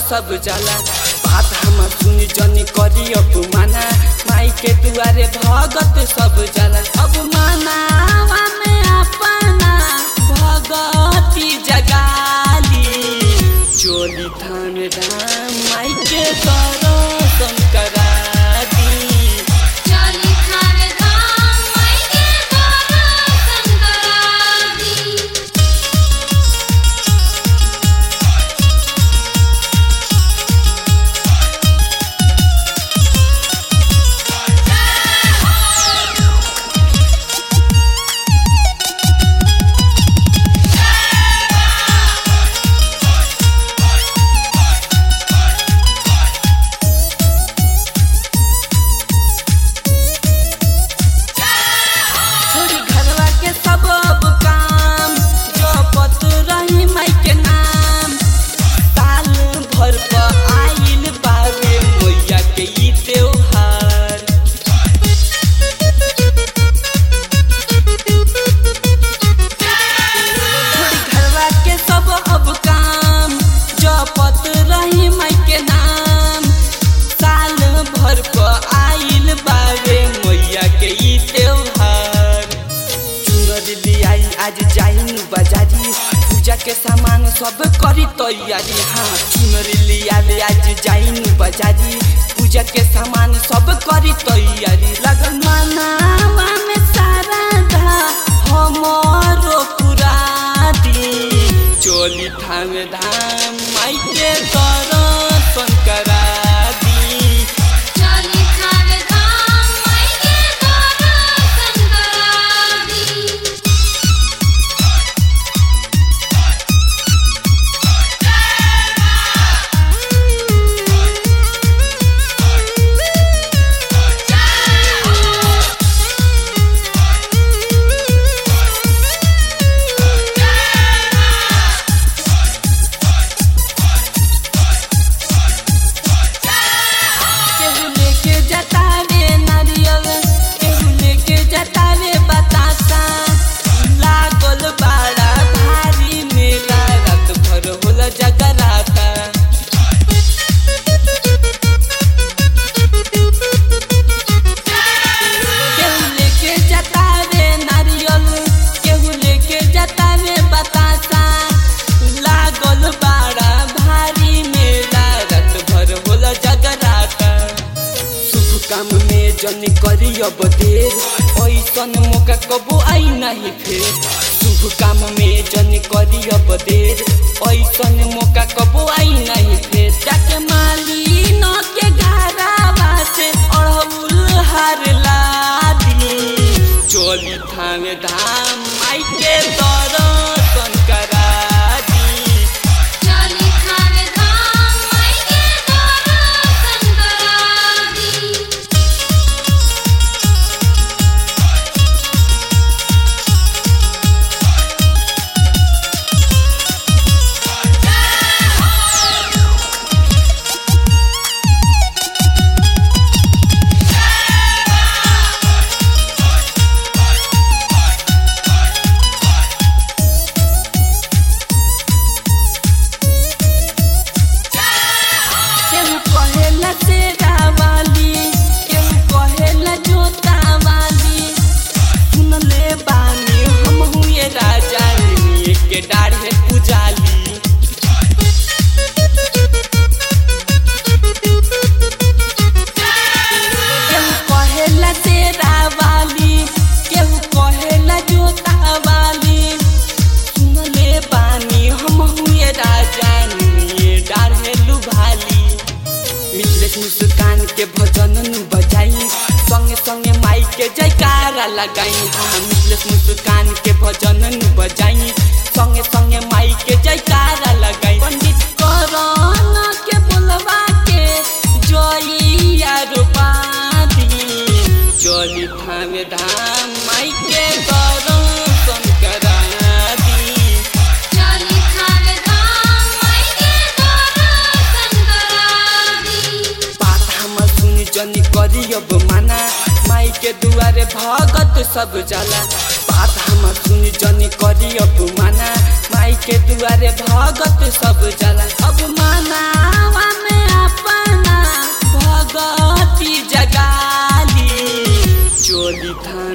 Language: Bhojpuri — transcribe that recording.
सब जाला। बात हम सुनी जनी करी अपमाना, माई के दुआरे भगत सब जाला। अब मनावा में अपना भगती जगाली, चोली थान धाम माई के दर्शन करा दी। चोली थान धाम माई के दर्शन करा दी। आज जाइन बाजारी, पूजा के सामान सब करी तैयारी। हाँ चुनरी लियावे आज जाइन बाजारी, पूजा के सामान सब करी तैयारी। लगल मनावा में सारा धा हमरो पूरा दी, चोली थाम धाम माई के दर्शन करा दी। चोली थान धाम माई के दर्शन करा दी। काम में जन करी अब देर, ऐसन मौका कबो आई नहीं फिर। शुभ काम में जन करी अब देर, ऐसन मौका कबो आई नहीं फिर। जाके माली न के घरावा से अड़हुल हार ला दी, चोली थाम धाम माई के दर्शन करा दी। चोली थान धाम माई के दर्शन करा दी। मुस्कान के भजन बजाई, संगे संगे माई के जयकारा लगाई। हाँ मिथलेश मुस्कान के भजन बजाई, संगे संगे माई के जयकारा लगाई। पंडित करण के बोलवा के जइया रोपा दी, चोली थाम धाम माई के दर्शन करा दी। चोली थान धाम माई के दर्शन करा दी। बात हम सुनी जनी करी अब माना, माई के दुआरे भगत सब जाला। बात हम सुन जनी करी अपमाना, माई के दुआरे भगत सब जाला। अब मानावा में अपना भगती जगाली, चोली था